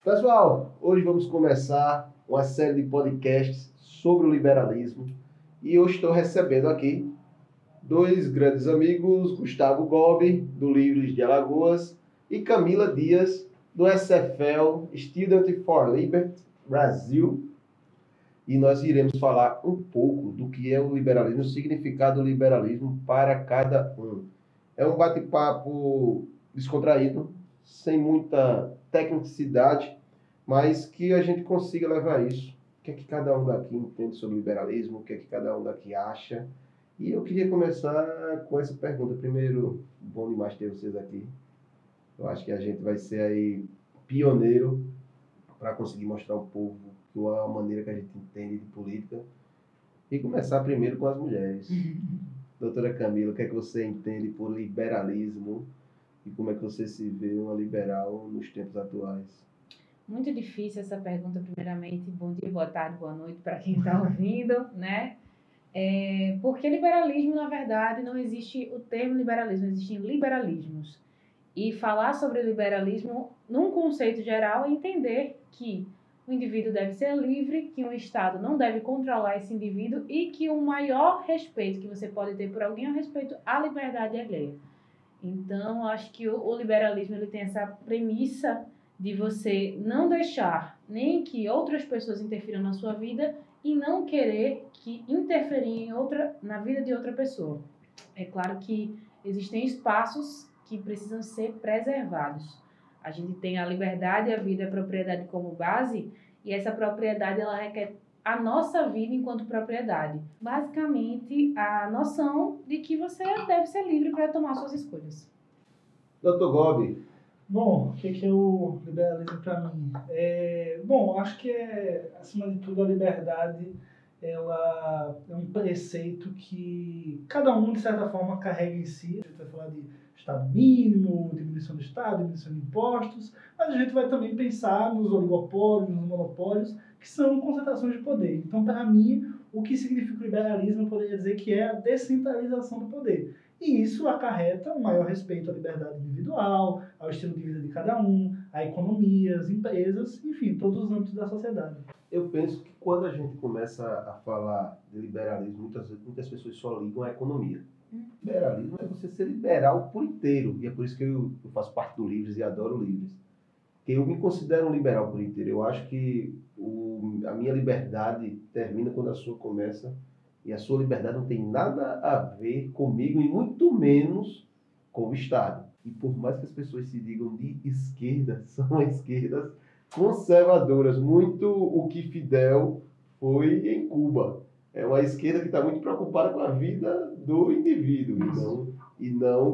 Pessoal, hoje vamos começar uma série de podcasts sobre o liberalismo e eu estou recebendo aqui dois grandes amigos, Gustavo Gobi, do Livres de Alagoas, e Camila Dias, do SFL, Student for Liberty Brasil. E nós iremos falar um pouco do que é o liberalismo, o significado do liberalismo para cada um. É um bate-papo descontraído, sem muita tecnicidade, mas que a gente consiga levar isso. O que é que cada um daqui entende sobre liberalismo, o que é que cada um daqui acha. E eu queria começar com essa pergunta. Primeiro, bom demais ter vocês aqui. Eu acho que a gente vai ser aí pioneiro para conseguir mostrar ao povo qual é a maneira que a gente entende de política. E começar primeiro com as mulheres. Doutora Camila, o que é que você entende por liberalismo e como é que você se vê uma liberal nos tempos atuais? Muito difícil essa pergunta, primeiramente. Bom dia, boa tarde, boa noite para quem está ouvindo, né? Porque liberalismo, na verdade, não existe o termo liberalismo, existem liberalismos. E falar sobre liberalismo, num conceito geral, é entender que o indivíduo deve ser livre, que um Estado não deve controlar esse indivíduo e que o maior respeito que você pode ter por alguém é o respeito à liberdade alheia. Então, acho que o liberalismo ele tem essa premissa de você não deixar nem que outras pessoas interfiram na sua vida e não querer que interferir na vida de outra pessoa. É claro que existem espaços que precisam ser preservados. A gente tem a liberdade, a vida e a propriedade como base, e essa propriedade ela requer a nossa vida enquanto propriedade. Basicamente, a noção de que você deve ser livre para tomar suas escolhas. Doutor Gobi. Bom, o que é o liberalismo para mim? Acho que acima de tudo, a liberdade ela é um preceito que cada um, de certa forma, carrega em si. A gente vai falar de Estado mínimo, diminuição do Estado, diminuição de impostos, mas a gente vai também pensar nos oligopólios, nos monopólios, que são concentrações de poder. Então, para mim, o que significa o liberalismo, eu poderia dizer que é a descentralização do poder. E isso acarreta um maior respeito à liberdade individual, ao estilo de vida de cada um, à economia, às empresas, enfim, todos os âmbitos da sociedade. Eu penso que quando a gente começa a falar de liberalismo, muitas pessoas só ligam à economia. Liberalismo é você ser liberal por inteiro, e é por isso que eu faço parte do Livres e adoro Livres. Porque eu me considero um liberal por inteiro. Eu acho que a minha liberdade termina quando a sua começa, e a sua liberdade não tem nada a ver comigo, e muito menos com o Estado. E por mais que as pessoas se digam de esquerda, são esquerdas conservadoras, muito o que Fidel foi em Cuba. É uma esquerda que está muito preocupada com a vida do indivíduo e não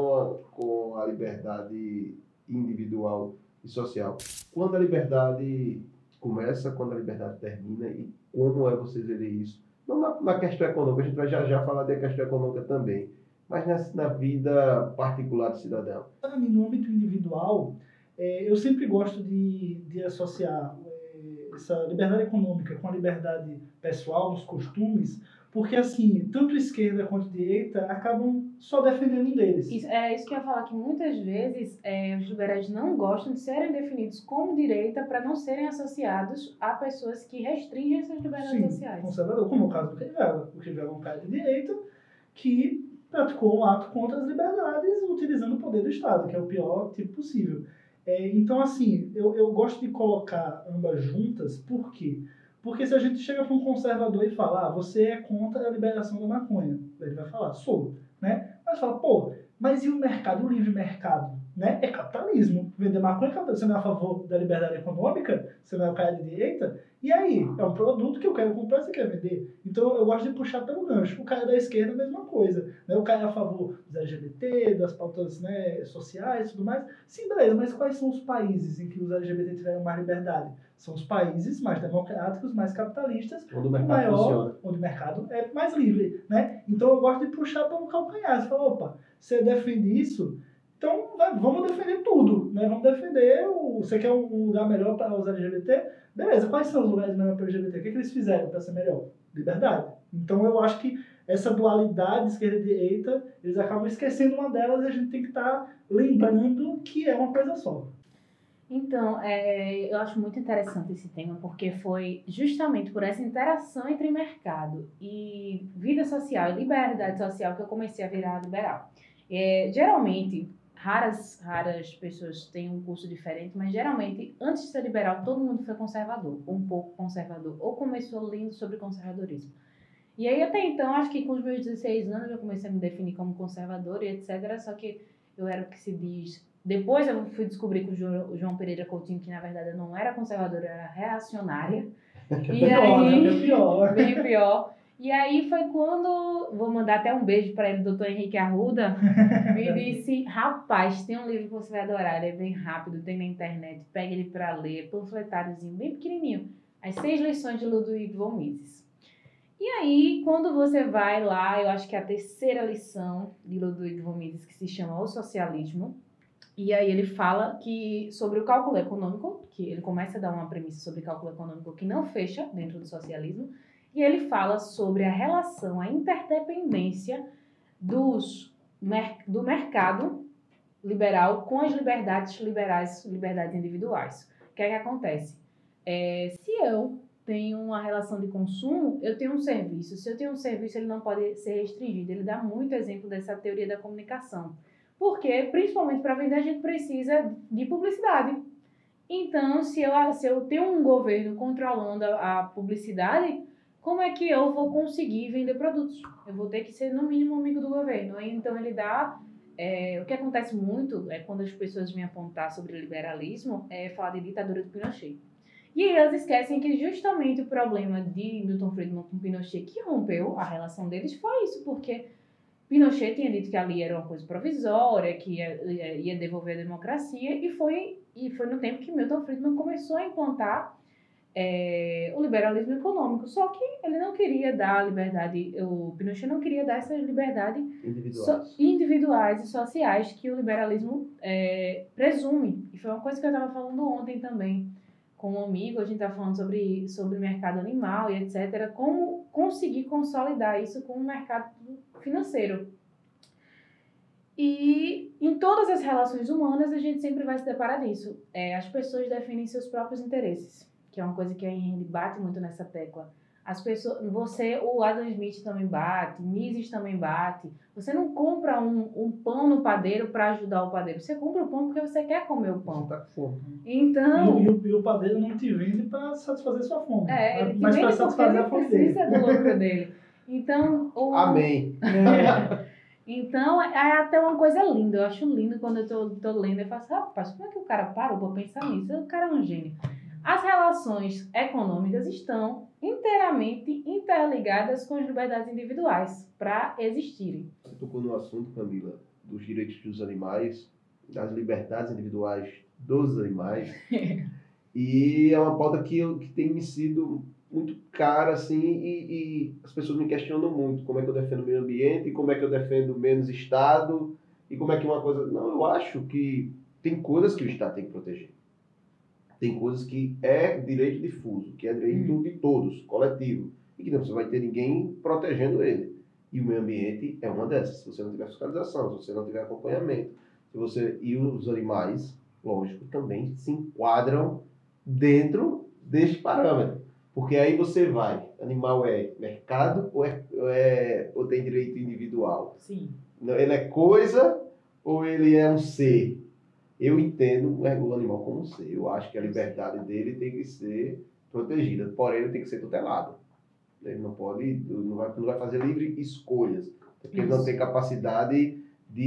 com a liberdade individual e social. Quando a liberdade começa, quando a liberdade termina e como é vocês verem isso? Não na questão econômica, a gente vai já falar da questão econômica também, mas na vida particular do cidadão. Para mim, no âmbito individual, eu sempre gosto de associar essa liberdade econômica com a liberdade pessoal, nos costumes, porque, assim, tanto esquerda quanto direita acabam só defendendo um deles. Isso que eu ia falar, que muitas vezes os liberais não gostam de serem definidos como direita para não serem associados a pessoas que restringem essas liberdades sociais. Conservador, como o caso do Crivella. O Crivella é um cara de direita que praticou um ato contra as liberdades utilizando o poder do Estado, que é o pior tipo possível. Então, assim, eu gosto de colocar ambas juntas, por quê? Porque se a gente chega para um conservador e fala, você é contra a liberação da maconha, ele vai falar, sou, né? Mas fala, mas e o mercado, o livre mercado, né? É capitalismo. Vender maconha é capitalismo. Você não é a favor da liberdade econômica? Você não é o cara de direita? E aí? É um produto que eu quero comprar, você quer vender? Então eu gosto de puxar pelo gancho. O cara da esquerda é a mesma coisa, né? O cara é a favor dos LGBT, das pautas, né, sociais e tudo mais. Sim, beleza, mas quais são os países em que os LGBT tiveram mais liberdade? São os países mais democráticos, mais capitalistas, onde o mercado funciona, onde o mercado é mais livre, né? Então eu gosto de puxar pelo calcanhar. Você fala, você defende isso? Então vamos defender tudo, né? Vamos defender, você quer um lugar melhor para os LGBT? Beleza, quais são os lugares melhores para os LGBT? O que eles fizeram para ser melhor? Liberdade. Então eu acho que essa dualidade esquerda e direita, eles acabam esquecendo uma delas e a gente tem que estar lembrando que é uma coisa só. Então, eu acho muito interessante esse tema, porque foi justamente por essa interação entre mercado e vida social e liberdade social que eu comecei a virar liberal. Geralmente, raras pessoas têm um curso diferente, mas geralmente, antes de ser liberal, todo mundo foi conservador, um pouco conservador, ou começou lendo sobre conservadorismo. E aí, até então, acho que com os meus 16 anos, eu comecei a me definir como conservadora e etc. Só que eu era o que se diz. Depois eu fui descobrir que o João Pereira Coutinho, que na verdade eu não era conservadora, eu era reacionária. E Pior, né? aí, Pior. bem pior. E aí foi quando, vou mandar até um beijo para ele, doutor Henrique Arruda, me disse, rapaz, tem um livro que você vai adorar, ele é bem rápido, tem na internet, pega ele para ler, panfletáriozinho, bem pequenininho. As 6 lições de Ludwig von Mises. E aí, quando você vai lá, eu acho que é a terceira lição de Ludwig von Mises, que se chama O Socialismo, e aí ele fala que sobre o cálculo econômico, que ele começa a dar uma premissa sobre cálculo econômico que não fecha dentro do socialismo, e ele fala sobre a relação, a interdependência do mercado liberal com as liberdades liberais, liberdades individuais. O que é que acontece? Se eu tenho uma relação de consumo, eu tenho um serviço. Se eu tenho um serviço, ele não pode ser restringido. Ele dá muito exemplo dessa teoria da comunicação. Porque, principalmente para vender, a gente precisa de publicidade. Então, se eu tenho um governo controlando a publicidade, como é que eu vou conseguir vender produtos? Eu vou ter que ser, no mínimo, amigo do governo. Então, ele dá... o que acontece muito é quando as pessoas vêm apontar sobre liberalismo, é falar de ditadura do Pinochet. E eles esquecem que justamente o problema de Milton Friedman com Pinochet, que rompeu a relação deles, foi isso, porque Pinochet tinha dito que ali era uma coisa provisória, que ia devolver a democracia, e foi no tempo que Milton Friedman começou a implantar o liberalismo econômico. Só que ele não queria dar liberdade, o Pinochet não queria dar essa liberdade individuais e sociais que o liberalismo presume. E foi uma coisa que eu estava falando ontem também com um amigo, a gente está falando sobre mercado animal e etc. Como conseguir consolidar isso com o mercado financeiro. E em todas as relações humanas, a gente sempre vai se deparar disso. As pessoas defendem seus próprios interesses, que é uma coisa que a gente bate muito nessa tecla. As pessoas, o Adam Smith também bate, Mises também bate. Você não compra um pão no padeiro para ajudar o padeiro. Você compra o pão porque você quer comer o pão. Você tá com fome. Então, E o padeiro não te vende para satisfazer sua fome. ele te mas para vende satisfazer a porque fome ele dele. precisa do lucro dele. Então, Amém. Então, é até uma coisa linda. Eu acho lindo quando eu tô lendo. Eu faço, rapaz, como é que o cara parou para pensar nisso? O cara é um gênio. As relações econômicas estão inteiramente interligadas com as liberdades individuais para existirem. Você tocou no assunto, Camila, dos direitos dos animais, das liberdades individuais dos animais. E é uma pauta que tem me sido muito cara, assim, e as pessoas me questionam muito como é que eu defendo o meio ambiente, como é que eu defendo menos Estado, e como é que uma coisa... Não, eu acho que tem coisas que o Estado tem que proteger. Tem coisas que é direito difuso, que é direito de todos, coletivo, e que não você vai ter ninguém protegendo ele. E o meio ambiente é uma dessas. Se você não tiver fiscalização, se você não tiver acompanhamento, e os animais, lógico, também se enquadram dentro deste parâmetro. Porque aí você vai, animal é mercado ou tem direito individual? Sim. Ele é coisa ou ele é um ser? Eu entendo o animal como um ser. Eu acho que a liberdade dele tem que ser protegida, porém ele tem que ser tutelado. Ele não vai fazer livre escolhas, porque ele não tem capacidade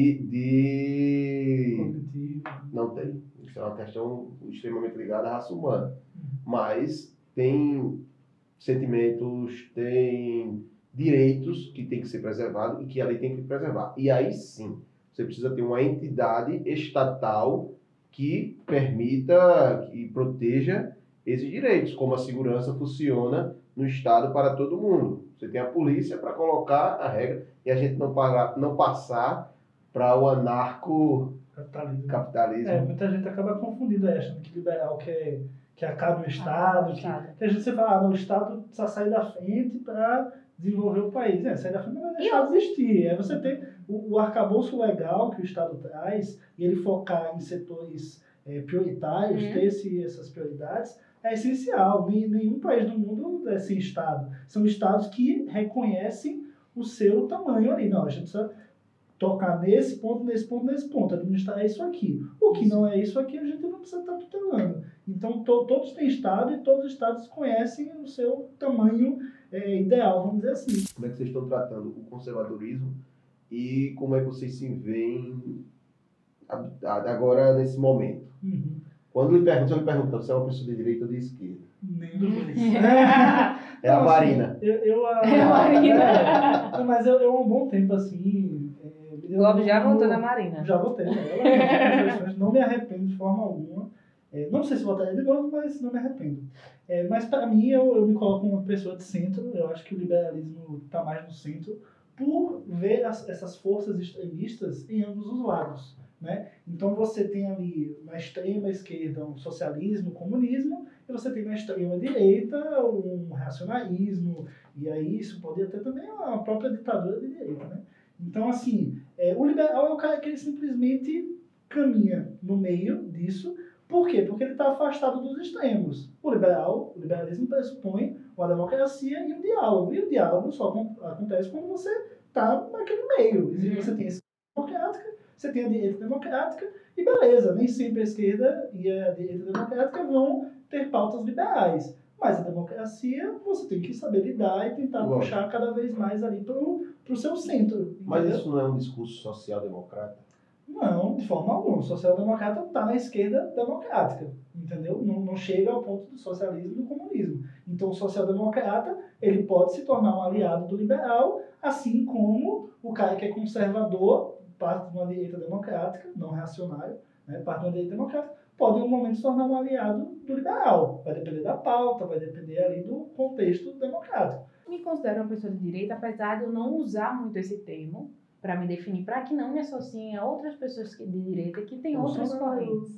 Cognitivo. Não tem. Isso é uma questão extremamente ligada à raça humana. Mas tem sentimentos, tem direitos que tem que ser preservados e que a lei tem que preservar. E aí sim, você precisa ter uma entidade estatal que permita e proteja esses direitos, como a segurança funciona no Estado para todo mundo. Você tem a polícia para colocar a regra e a gente não passar para o anarco-capitalismo. Muita gente acaba confundindo, achando que liberal que acaba o Estado, que a gente se fala, o Estado precisa sair da frente para desenvolver o país. Sair da frente não vai deixar de existir. Você tem o arcabouço legal que o Estado traz e ele focar em setores prioritários, ter essas prioridades, é essencial. Nenhum país do mundo é sem Estado. São Estados que reconhecem o seu tamanho ali. Não, a gente precisa tocar nesse ponto, administrar isso aqui. O que não é isso aqui, a gente não precisa estar tutelando. Então, todos têm Estado e todos os Estados conhecem o seu tamanho ideal, vamos dizer assim. Como é que vocês estão tratando o conservadorismo e como é que vocês se veem agora nesse momento? Quando lhe perguntam se é uma pessoa de direita ou de esquerda. Nem dos dois. É a Marina. É a Marina. Mas eu há um bom tempo assim. O Gob já votou na Marina. Já votei nela. Não me arrependo de forma alguma. Não sei se votaria de novo, mas não me arrependo. Mas para mim, eu me coloco como uma pessoa de centro. Eu acho que o liberalismo está mais no centro por ver essas forças extremistas em ambos os lados. Né? Então você tem ali na extrema esquerda um socialismo, um comunismo, e você tem na extrema direita um reacionarismo, e aí isso pode ter também a própria ditadura de direita. Né? Então, assim, o liberal é o cara que ele simplesmente caminha no meio disso. Por quê? Porque ele está afastado dos extremos. O liberalismo pressupõe uma democracia e um diálogo. E o diálogo só acontece quando você está naquele meio. E você tem a esquerda democrática, você tem a direita democrática, e beleza, nem sempre a esquerda e a direita democrática vão ter pautas liberais. Mas a democracia, você tem que saber lidar e tentar puxar cada vez mais ali para o seu centro. Mas entendeu? isso não é um discurso social-democrata? Não, de forma alguma. O social-democrata está na esquerda democrática, entendeu? Não chega ao ponto do socialismo e do comunismo. Então, o social-democrata, ele pode se tornar um aliado do liberal, assim como o cara que é conservador, parte de uma direita democrática, não reacionário, né, parte de uma direita democrática, pode em um momento se tornar um aliado do liberal. Vai depender da pauta, vai depender ali do contexto democrático. Me considero uma pessoa de direita, apesar de eu não usar muito esse termo para me definir, para que não me associem a outras pessoas de direita que têm outras correntes.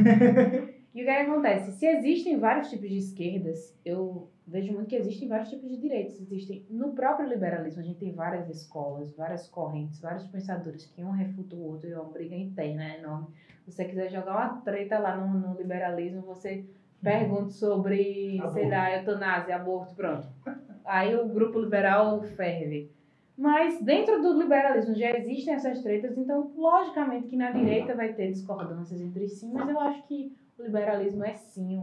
E o que acontece? Se existem vários tipos de esquerdas, eu vejo muito que existem vários tipos de direitos. Existem no próprio liberalismo, a gente tem várias escolas, várias correntes, vários pensadores que um refuta o outro e é uma briga interna enorme. Se você quiser jogar uma treta lá no liberalismo, você pergunta sobre, sei lá, eutanásia, aborto, pronto. Aí o grupo liberal ferve. Mas dentro do liberalismo já existem essas tretas, então logicamente que na direita vai ter discordâncias entre si, mas eu acho que o liberalismo é sim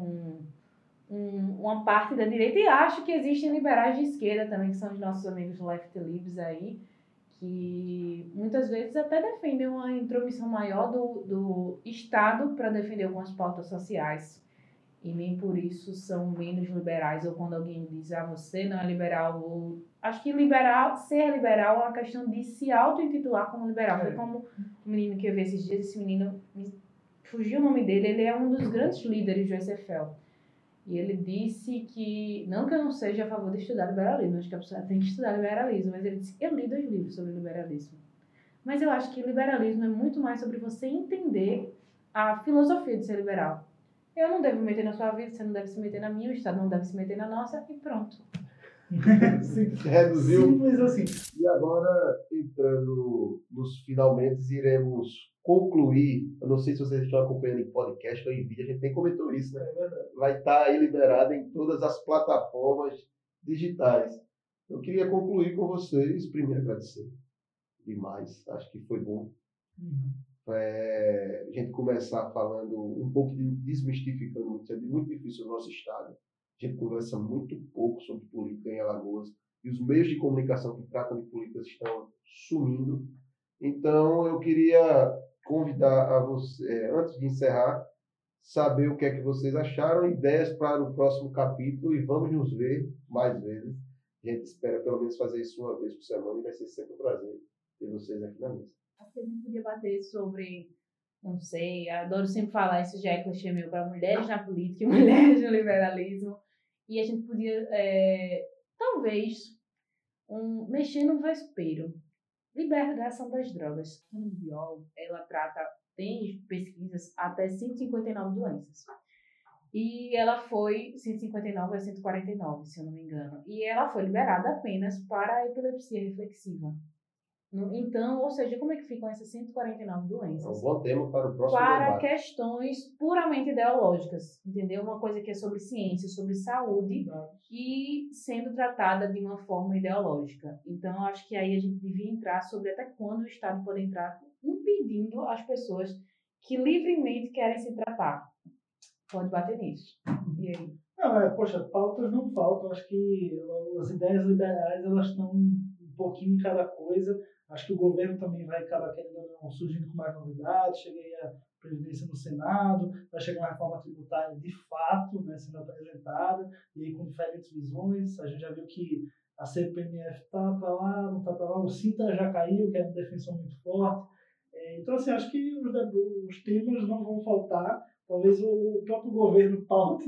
uma parte da direita, e acho que existem liberais de esquerda também, que são os nossos amigos left-libs aí, que muitas vezes até defendem uma intromissão maior do Estado para defender algumas pautas sociais. E nem por isso são menos liberais, ou quando alguém diz, você não é liberal, ou... Acho que ser liberal é uma questão de se auto-intitular como liberal. Foi como o menino que eu vi esses dias, esse menino, fugiu o nome dele, ele é um dos grandes líderes do SFL. E ele disse que, não que eu não seja a favor de estudar liberalismo, acho que a pessoa tem que estudar liberalismo, mas ele disse, eu li 2 livros sobre liberalismo. Mas eu acho que liberalismo é muito mais sobre você entender a filosofia de ser liberal. Eu não devo me meter na sua vida, você não deve se meter na minha, o Estado não deve se meter na nossa, e pronto. Reduziu. Simples assim. E agora, entrando nos finalmente, iremos concluir. Eu não sei se vocês estão acompanhando em podcast ou em vídeo, a gente nem comentou isso, né? Vai estar aí liberado em todas as plataformas digitais. Eu queria concluir com vocês, primeiro agradecer demais, acho que foi bom. A gente começar falando um pouco de desmistificando muito, é muito difícil no nosso estado. A gente conversa muito pouco sobre política em Alagoas e os meios de comunicação que tratam de políticas estão sumindo. Então, eu queria convidar a você, antes de encerrar, saber o que é que vocês acharam, ideias para o próximo capítulo, e vamos nos ver mais vezes. A gente espera pelo menos fazer isso uma vez por semana e vai ser sempre um prazer ter vocês aqui na mesa. Acho que a gente podia bater sobre, não sei, adoro sempre falar, isso já é clichê meu, para mulheres na política e mulheres no liberalismo. E a gente podia, talvez, mexer no vespeiro. Liberalização das drogas. A Biol, ela tem pesquisas até 159 doenças. E ela foi 159 a 149, se eu não me engano. E ela foi liberada apenas para a epilepsia reflexiva. Então, ou seja, como é que ficam essas 149 É um doenças? bom tema para o próximo Para debate. questões puramente ideológicas, entendeu? Uma coisa que é sobre ciência, sobre saúde e sendo tratada de uma forma ideológica. Então, eu acho que aí a gente devia entrar sobre até quando o Estado pode entrar impedindo as pessoas que livremente querem se tratar. Pode bater nisso. E aí? Não, poxa, pautas não faltam. Acho que as ideias liberais, elas estão um pouquinho em cada coisa. Acho que o governo também vai acabar querendo surgindo com mais novidades. Cheguei a presidência no Senado, vai chegar uma reforma tributária de fato, né, sendo apresentada, e aí com diferentes visões. A gente já viu que a CPMF está para lá, não está para lá, o CITA já caiu, que é uma defensão muito forte. Então, assim, acho que os temas não vão faltar. Talvez o próprio governo paute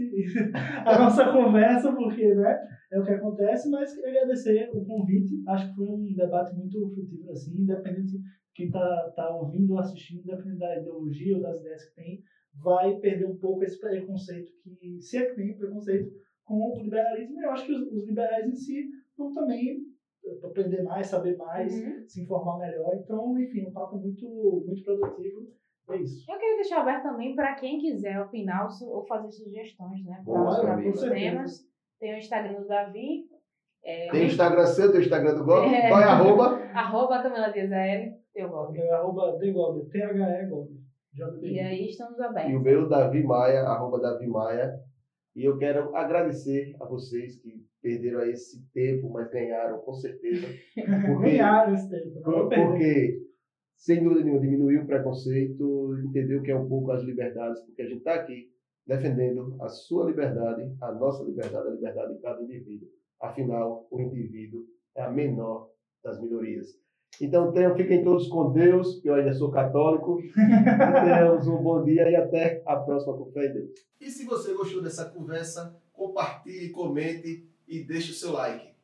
a nossa conversa, porque, né, é o que acontece, mas queria agradecer o convite. Acho que foi um debate muito frutífero, assim, independente de quem tá ouvindo ou assistindo, independente da ideologia ou das ideias que tem, vai perder um pouco esse preconceito, que se é que tem preconceito com o liberalismo. Eu acho que os liberais em si vão também aprender mais, saber mais, se informar melhor. Então, enfim, um papo muito, muito produtivo. É isso. Eu queria deixar aberto também para quem quiser opinar ou fazer sugestões, né? Para os temas. Tem o Instagram do Davi. Tem o Instagram seu, tem o Instagram do Gobi. Qual é a arroba? Arroba Camila Dias Aéreo, teu Gobi. Arroba DGobi, THE Gobi. E aí estamos abertos. E o meu, Davi Maia, arroba Davi Maia. E eu quero agradecer a vocês que perderam aí esse tempo, mas ganharam, com certeza. Ganharam esse tempo. Porque, sem dúvida nenhuma, diminuiu o preconceito, entendeu que é um pouco as liberdades, porque a gente está aqui defendendo a sua liberdade, a nossa liberdade, a liberdade de cada indivíduo. Afinal, o indivíduo é a menor das minorias. Então, fiquem todos com Deus, que eu ainda sou católico. Tenhamos um bom dia e até a próxima com fé em Deus. E se você gostou dessa conversa, compartilhe, comente e deixe o seu like.